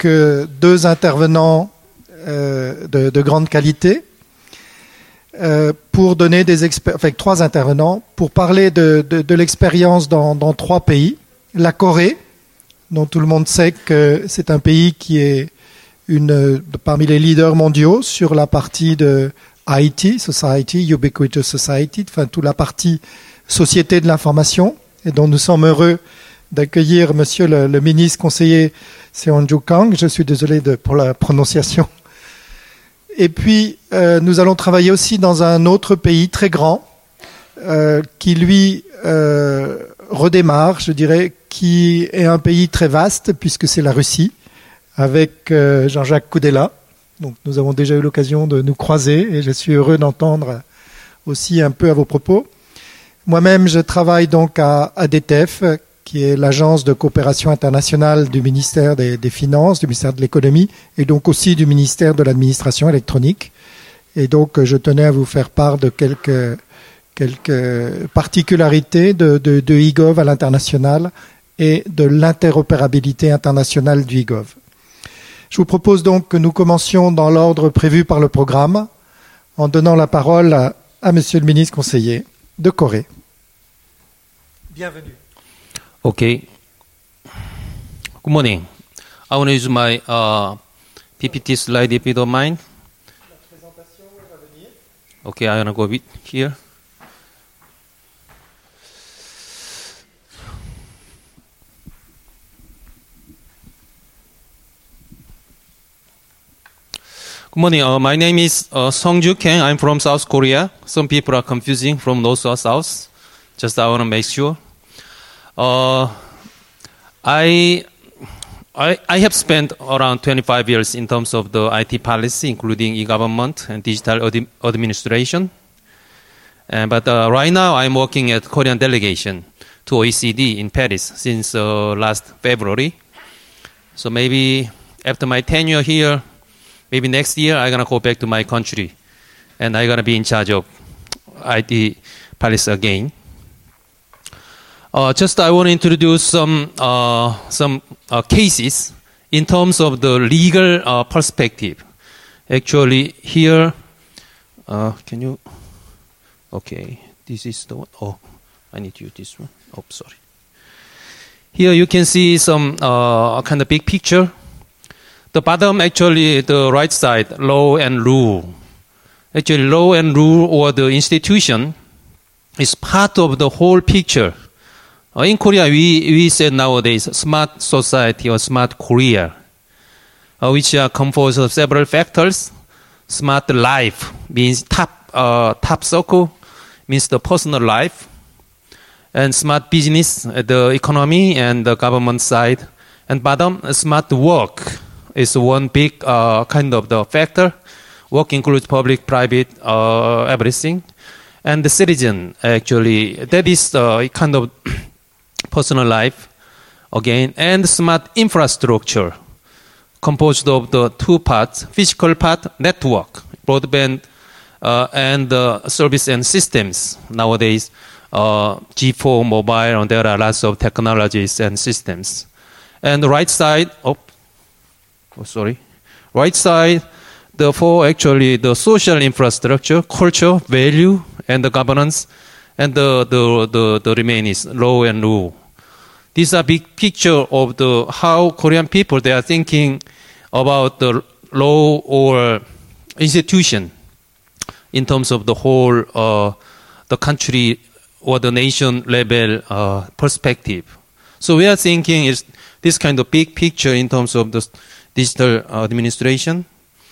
deux intervenants de grande qualité pour donner trois intervenants pour parler de l'expérience dans trois pays. La Corée, dont tout le monde sait que c'est un pays qui est parmi les leaders mondiaux sur la partie de IT, Society, Ubiquitous Society, enfin toute la partie société de l'information, et dont nous sommes heureux d'accueillir Monsieur le ministre conseiller Seonju Kang. Je suis désolé pour la prononciation. Et puis, nous allons travailler aussi dans un autre pays très grand qui, lui, redémarre, je dirais, qui est un pays très vaste, puisque c'est la Russie, avec Jean-Jacques Koudela. Donc, nous avons déjà eu l'occasion de nous croiser et je suis heureux d'entendre aussi un peu à vos propos. Moi-même, je travaille donc à ADTF, qui est l'agence de coopération internationale du ministère des Finances, du ministère de l'économie, et donc aussi du ministère de l'administration électronique. Et donc, je tenais à vous faire part de quelques particularités de eGov à l'international et de l'interopérabilité internationale du eGov. Je vous propose donc que nous commencions dans l'ordre prévu par le programme, en donnant la parole à Monsieur le ministre conseiller de Corée. Bienvenue. Okay. Good morning. I want to use my PPT slide if you don't mind. Okay, I'm going to go with here. Good morning. My name is Seongju Kang. I'm from South Korea. Some people are confusing from north or south. Just I want to make sure. I have spent around 25 years in terms of the IT policy, including e-government and digital administration. But right now, I'm working at Korean delegation to OECD in Paris since last February. So maybe after my tenure here, maybe next year, I'm going to go back to my country. And I'm going to be in charge of IT policy again. Just I want to introduce some cases in terms of the legal perspective. Actually, here, can you? Okay, this is the one. Oh, I need to use this one. Oh, sorry. Here you can see some kind of big picture. The bottom, actually, the right side, law and rule. Actually, law and rule or the institution is part of the whole picture. In Korea, we say nowadays smart society or smart Korea, which are composed of several factors. Smart life means top circle means the personal life, and smart business, the economy and the government side, and bottom, smart work is one big kind of the factor. Work includes public, private, everything, and the citizen actually that is kind of personal life, again, and smart infrastructure, composed of the two parts, physical part, network, broadband, and service and systems. Nowadays, G4 mobile, and there are lots of technologies and systems. And the right side, right side, therefore, actually, the social infrastructure, culture, value, and the governance, and the remain is law and rule. These are big picture of the how Korean people they are thinking about the law or institution in terms of the whole the country or the nation level perspective. So we are thinking is this kind of big picture in terms of the digital administration.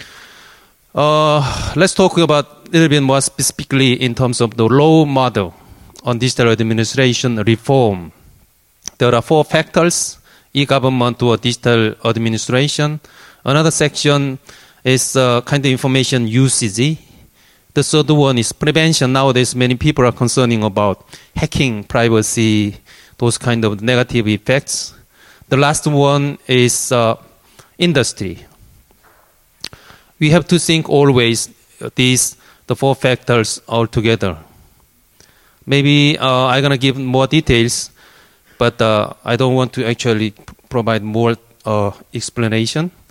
Let's talk about a little bit more specifically in terms of the law model on digital administration reform. There are 4 factors: e-government or digital administration. Another section is kind of information usage. The third one is prevention. Nowadays, many people are concerning about hacking, privacy, those kind of negative effects. The last one is industry. We have to think always the 4 factors all together. Maybe I'm going to give more details, but I don't want to actually provide more explanation.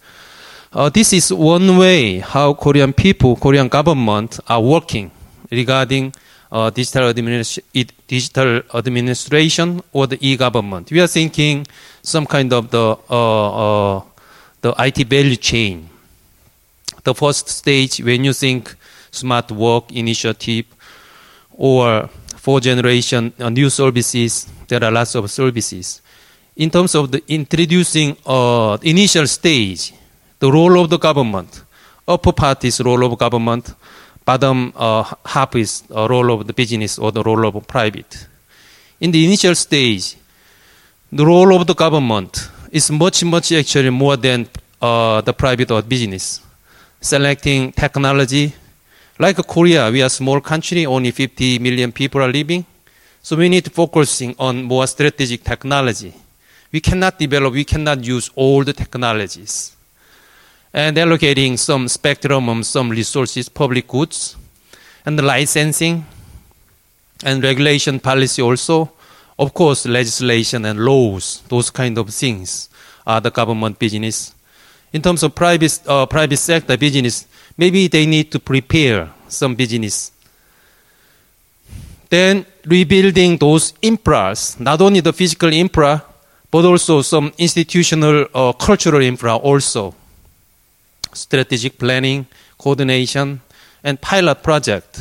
This is one way how Korean people, Korean government are working regarding digital administration or the e-government. We are thinking some kind of the IT value chain. The first stage, when you think smart work initiative or fourth generation new services, there are lots of services. In terms of the introducing initial stage, the role of the government, upper part is role of government, bottom half is role of the business or the role of private. In the initial stage, the role of the government is much actually more than the private or business. Selecting technology, like Korea, we are a small country, only 50 million people are living, so we need to focusing on more strategic technology. We cannot develop, we cannot use all the technologies. And allocating some spectrum, some resources, public goods, and the licensing and regulation policy also. Of course, legislation and laws, those kind of things are the government business. In terms of private sector business, maybe they need to prepare some business. Then rebuilding those infras, not only the physical infra, but also some institutional or cultural infra also. Strategic planning, coordination, and pilot project.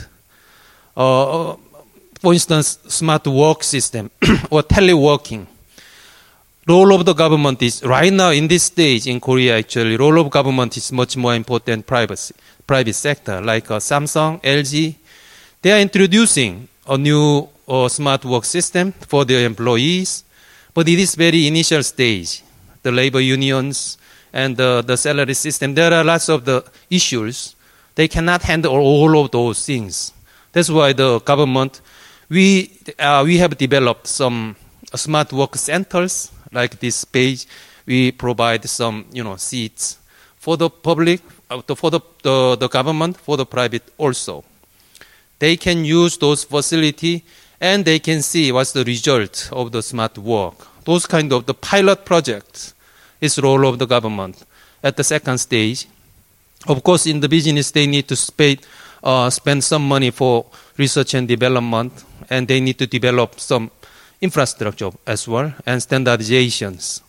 For instance, smart work system or teleworking. Role of the government is, right now in this stage in Korea actually, role of government is much more important than private sector, like Samsung, LG. They are introducing a new smart work system for their employees, but it is very initial stage. The labor unions and the salary system, there are lots of the issues. They cannot handle all of those things. That's why the government, we have developed some smart work centers. Like this page, we provide some seats for the public, for the government, for the private also. They can use those facilities and they can see what's the result of the smart work. Those kind of the pilot projects is role of the government. At the second stage, of course, in the business they need to spend some money for research and development, and they need to develop some infrastructure as well, and standardizations.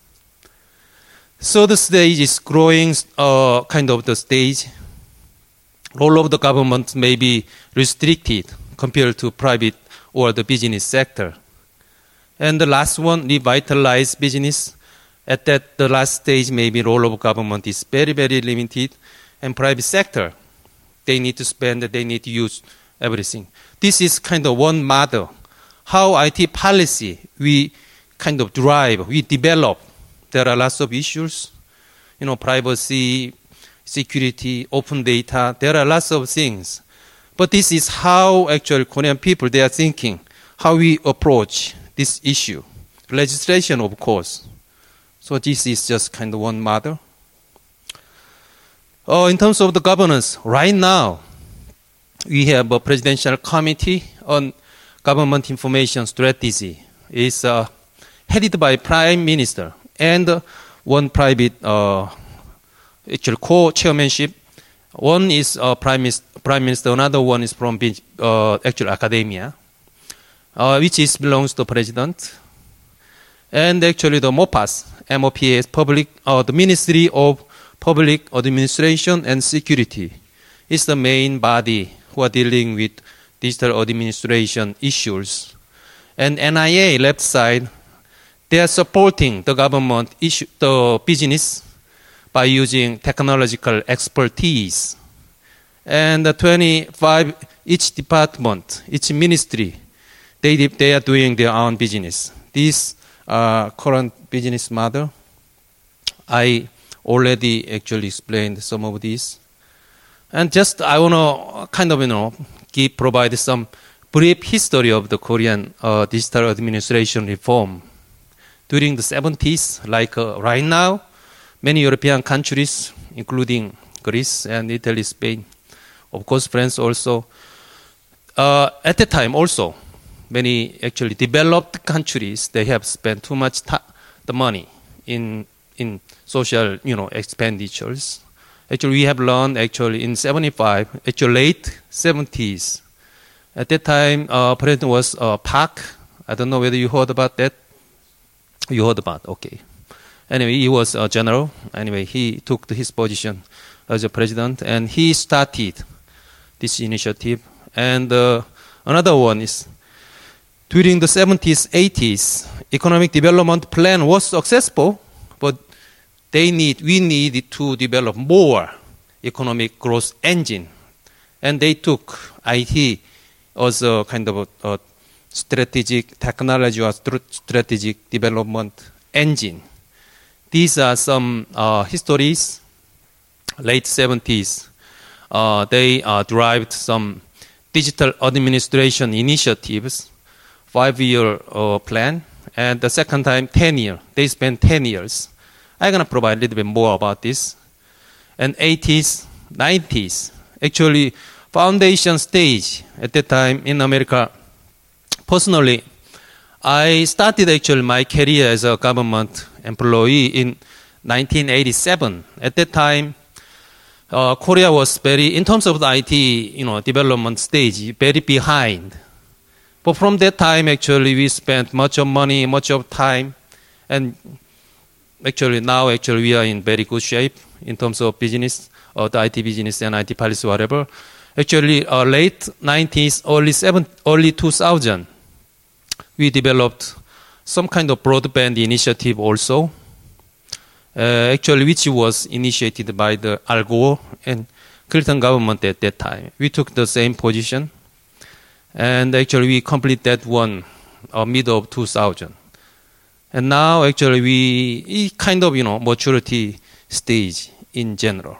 So the stage is growing kind of the stage. Role of the government may be restricted compared to private or the business sector. And the last one, revitalize business. At the last stage, maybe role of government is very limited, and private sector, they need to spend, they need to use everything. This is kind of one model. How IT policy we kind of drive, we develop. There are lots of issues, privacy, security, open data. There are lots of things. But this is how actually Korean people, they are thinking, how we approach this issue. Legislation, of course. So this is just kind of one model. In terms of the governance, right now, we have a presidential committee on government information strategy. It's headed by Prime Minister and one private actual co-chairmanship. One is Prime Minister, another one is from actual academia, which belongs to the President. And actually the MOPAS, the Ministry of Public Administration and Security, is the main body who are dealing with digital administration issues. And NIA, left side, they are supporting the government, the business, by using technological expertise. And 25, each department, each ministry, they are doing their own business. This current business model, I already actually explained some of these. And just I want to kind of, provide some brief history of the Korean digital administration reform. During the 70s, like right now, many European countries, including Greece and Italy, Spain, of course France also, at the time also, many actually developed countries, they have spent too much the money in social expenditures. Actually, we have learned actually in 75, actually late 70s. At that time, President was Park. I don't know whether you heard about that. You heard about, okay. Anyway, he was a general. Anyway, he took his position as a president, and he started this initiative. And another one is, during the 70s, 80s, economic development plan was successful, but we needed to develop more economic growth engine. And they took IT as a kind of a strategic technology or strategic development engine. These are some histories. Late 70s, they derived some digital administration initiatives, 5-year plan, and the second time 10 years. They spent 10 years. I'm going to provide a little bit more about this. And 80s, 90s, actually foundation stage at that time in America. Personally, I started actually my career as a government employee in 1987. At that time, Korea was very, in terms of the IT, development stage, very behind. But from that time, actually, we spent much of money, much of time, and actually now, we are in very good shape in terms of business, the IT business and IT policy, whatever. Actually, late 90s, early 2000, we developed some kind of broadband initiative also. Actually, which was initiated by the Al Gore and Clinton government at that time. We took the same position, and actually we completed that one middle of 2000. And now, actually, we kind of, maturity stage in general.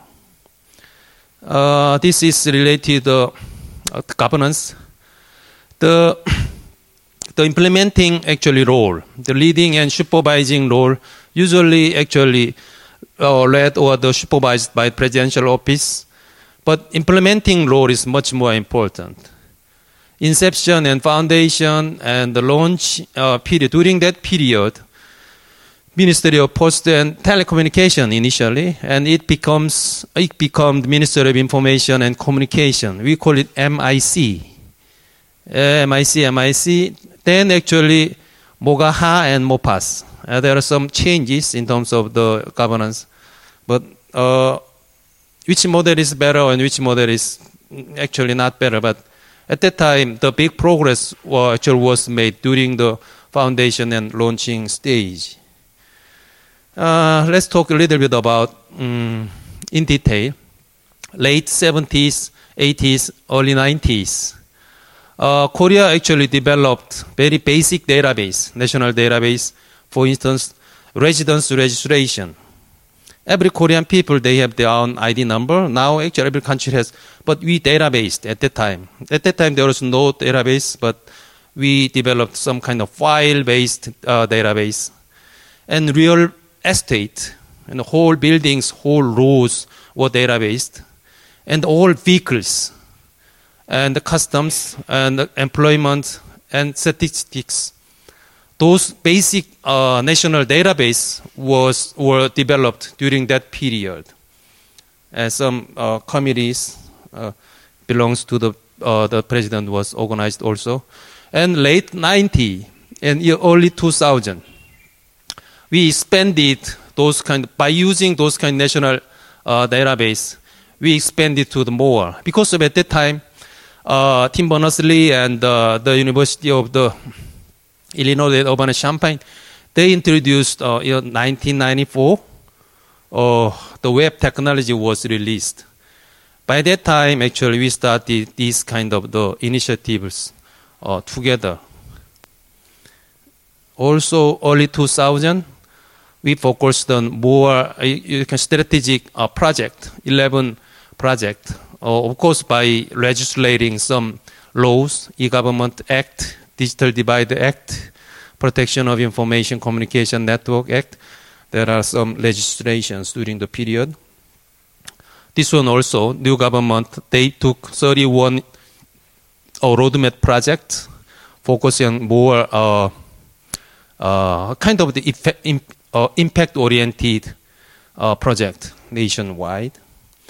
This is related to governance. The implementing actually role, the leading and supervising role, usually actually led or the supervised by presidential office, but implementing role is much more important. Inception and foundation and the launch period, during that period, Ministry of Post and Telecommunication initially, and it became Ministry of Information and Communication. We call it MIC. MIC. Then actually MOGAHA and MOPAS. There are some changes in terms of the governance, but which model is better and which model is actually not better. But at that time, the big progress was made during the foundation and launching stage. Let's talk a little bit about, in detail, late 70s, 80s, early 90s. Korea actually developed very basic database, national database, for instance, residence registration. Every Korean people, they have their own ID number. Now, actually, every country has, but we databased at that time. At that time, there was no database, but we developed some kind of file-based database. And real estate, and whole buildings, whole roads were databased. And all vehicles, and the customs, and the employment, and statistics. Those basic national database were developed during that period. And some committees belongs to the president was organized also. And late 90 and early 2000, we expanded those by using those kind of national database, we expanded to the more. Because of at that time, Tim Berners-Lee and the University of the Illinois Urbana-Champaign, they introduced in 1994, the web technology was released. By that time, actually, we started these kind of the initiatives together. Also, early 2000, we focused on more strategic project, 11 project. Of course, by legislating some laws, E-Government Act, Digital Divide Act, Protection of Information Communication Network Act. There are some legislations during the period. This one also, new government, they took 31 roadmap projects, focusing on more kind of the impact-oriented project nationwide.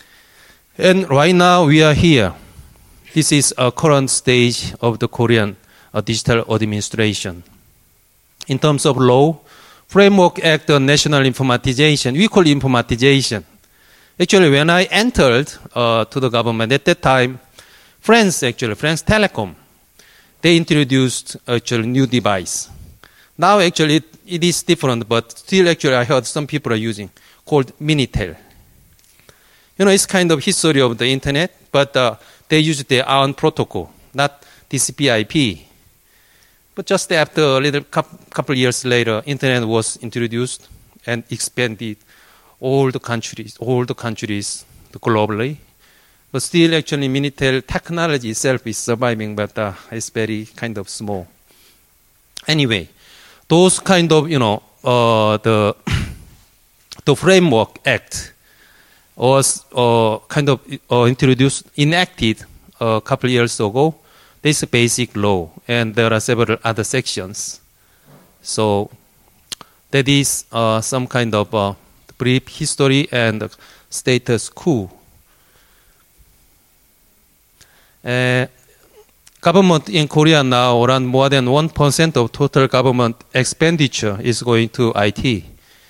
And right now we are here. This is a current stage of the Korean digital administration. In terms of law, Framework Act on National Informatization, we call it informatization. Actually, when I entered to the government at that time, France Telecom, they introduced actually new device. Now actually it is different, but still actually I heard some people are using called Minitel. It's kind of history of the internet, but they use their own protocol, not TCP/IP. But just after a little couple years later, internet was introduced and expanded all the countries globally. But still, actually, Minitel technology itself is surviving, but it's very kind of small. Anyway, those kind of, the Framework Act was kind of enacted a couple years ago. This is a basic law, and there are several other sections. So that is some kind of brief history and status quo. Government in Korea now, around more than 1% of total government expenditure is going to IT.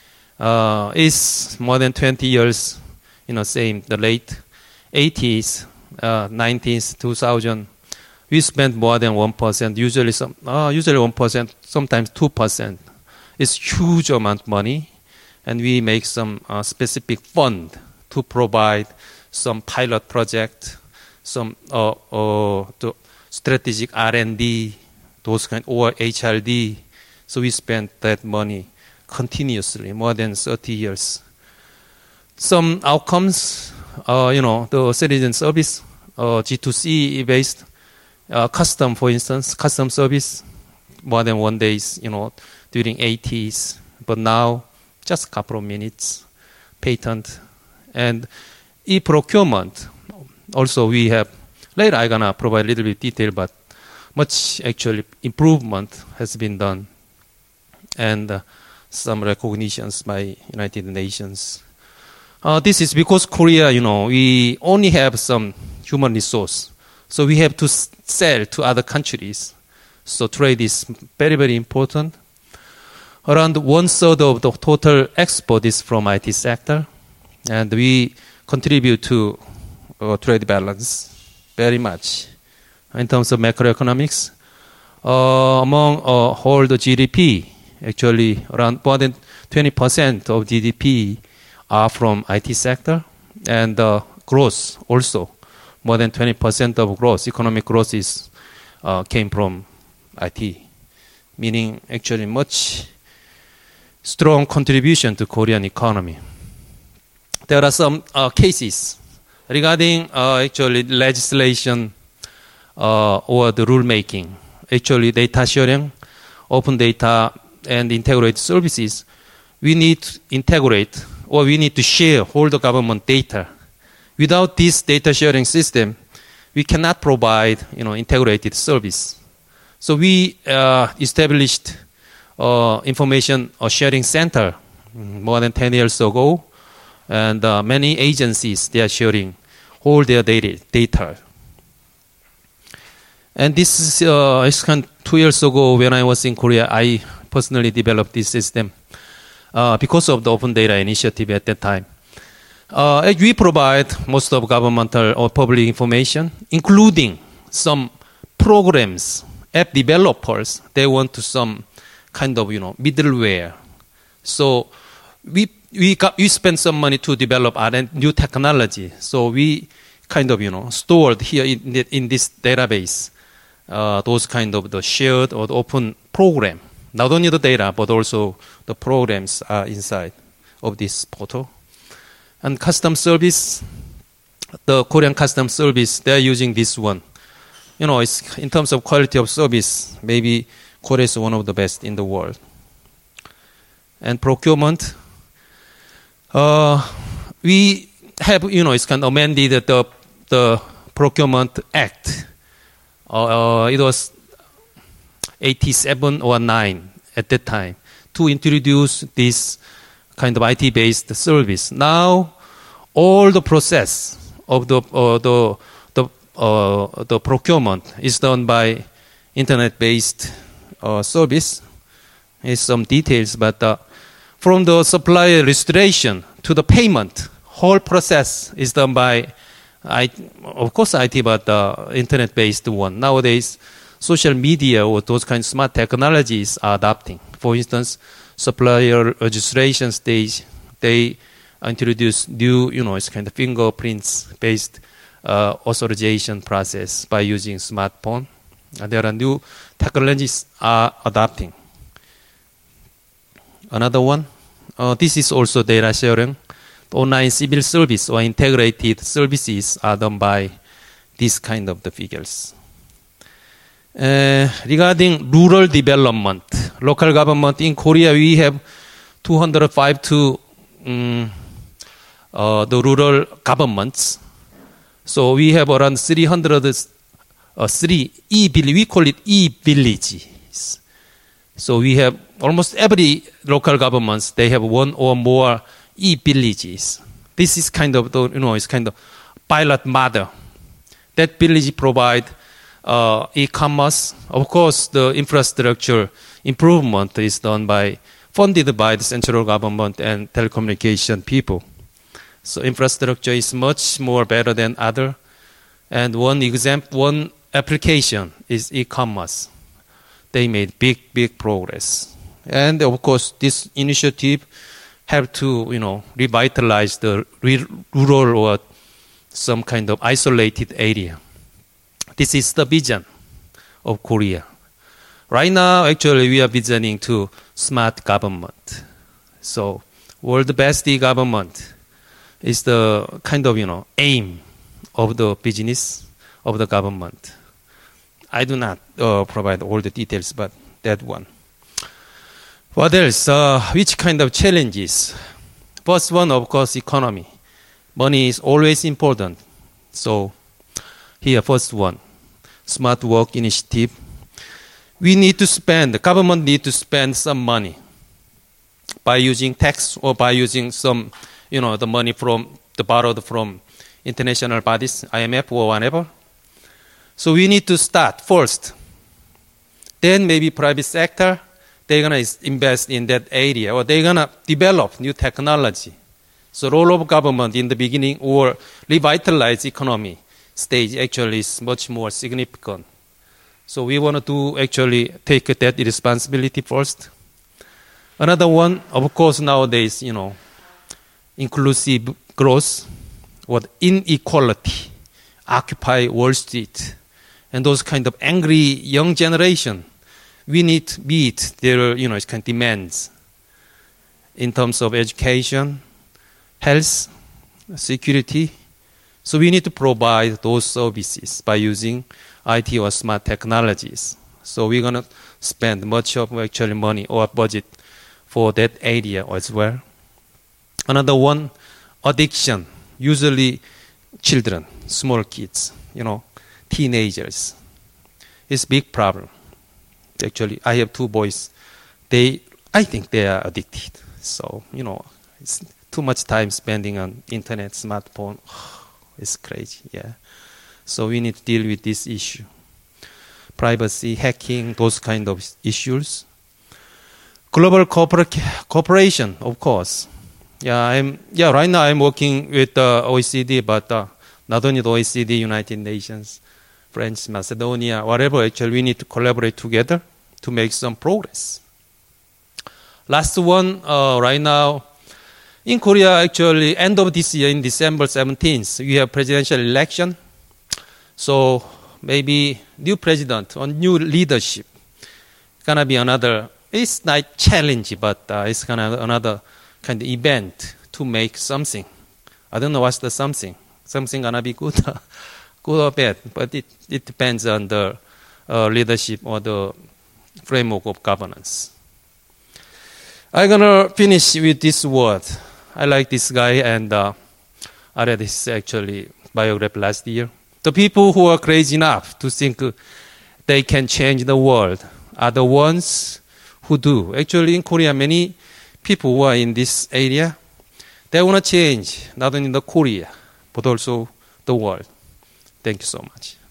It's more than 20 years, same, the late 80s, 90s, 2000. We spend more than 1%, usually 1%, sometimes 2%. It's huge amount of money, and we make some specific fund to provide some pilot project, some the strategic R&D, those kind, or HRD. So we spend that money continuously, more than 30 years. Some outcomes, the citizen service, G2C based, custom, for instance, custom service, more than 1 day, during 80s, but now just a couple of minutes, patent, and e-procurement. Also, we have, later I'm going to provide a little bit detail, but much actually improvement has been done, and some recognitions by United Nations. This is because Korea, we only have some human resource, so we have to sell to other countries. So trade is very, very important. Around 1/3 of the total export is from IT sector, and we contribute to trade balance very much. In terms of macroeconomics, among whole the GDP, actually around more than 20% of GDP are from IT sector, and growth also more than 20% of growth, economic growth is came from IT, meaning actually much strong contribution to Korean economy. There are some cases regarding actually legislation or the rule making. Actually, data sharing, open data, and integrated services. We need to integrate, or we need to share all the government data. Without this data sharing system, we cannot provide, integrated service. So we established information sharing center more than 10 years ago, and many agencies, they are sharing all their data. And this is 2 years ago when I was in Korea, I personally developed this system because of the Open Data Initiative at that time. We provide most of governmental or public information, including some programs, app developers, they want to some kind of, middleware. So we spend some money to develop new technology. So we kind of, stored here in this database, those kind of the shared or the open program. Not only the data, but also the programs are inside of this portal. And custom service, the Korean custom service, they're using this one. It's in terms of quality of service, maybe Korea is one of the best in the world. And procurement, we have, it's kind of amended the Procurement Act. It was 87 or 9 at that time to introduce this kind of IT-based service. Now, all the process of the procurement is done by internet-based service. Here's some details, but from the supply registration to the payment, whole process is done by, of course, IT, but internet-based one. Nowadays, social media or those kind of smart technologies are adopting. For instance, supplier registration stage, they introduce new, it's kind of fingerprints-based authorization process by using smartphone. There are new technologies are adopting. Another one, this is also data sharing. Online civil service or integrated services are done by this kind of the figures. Regarding rural development, local government in Korea, we have 205 to the rural governments. So we have around 303 e-village. We call it e-villages. So we have almost every local governments, they have one or more e-villages. This is kind of the, it's kind of pilot model. That village provide e-commerce. Of course, the infrastructure improvement is done funded by the central government and telecommunication people. So infrastructure is much more better than other. And one application is e-commerce. They made big progress. And of course, this initiative have to, revitalize the rural or some kind of isolated area. This is the vision of Korea. Right now, actually, we are visioning to smart government. So, world best e-government is the kind of, aim of the business of the government. I do not provide all the details, but that one. What else? Which kind of challenges? First one, of course, economy. Money is always important. So, here, first one, smart work initiative. The government need to spend some money by using tax or by using some, the money borrowed from international bodies, IMF or whatever. So we need to start first. Then maybe private sector, they're going to invest in that area or they're going to develop new technology. So role of government in the beginning or revitalize economy stage actually is much more significant. So we want to actually take that responsibility first. Another one, of course, nowadays, inclusive growth or inequality, Occupy Wall Street, and those kind of angry young generation. We need to meet their, kind of demands in terms of education, health, security. So we need to provide those services by using IT or smart technologies. So we're going to spend much of actually money or budget for that area as well. Another one, addiction. Usually children, small kids, teenagers. It's a big problem. Actually, I have two boys. I think they are addicted. So, it's too much time spending on internet, smartphone. It's crazy, yeah. So we need to deal with this issue. Privacy, hacking, those kind of issues. Global cooperation, of course. Right now I'm working with the OECD, but not only the OECD, United Nations, French, Macedonia, whatever, actually we need to collaborate together to make some progress. Last one, right now, in Korea, actually, end of this year, in December 17th, we have presidential election. So maybe new president or new leadership gonna be another. It's not challenge, but it's gonna another kind of event to make something. I don't know what's the something. Something gonna be good, good or bad, but it depends on the leadership or the framework of governance. I'm gonna finish with this word. I like this guy, and I read his actually biography last year. The people who are crazy enough to think they can change the world are the ones who do. Actually, in Korea, many people who are in this area, they want to change not only the Korea, but also the world. Thank you so much.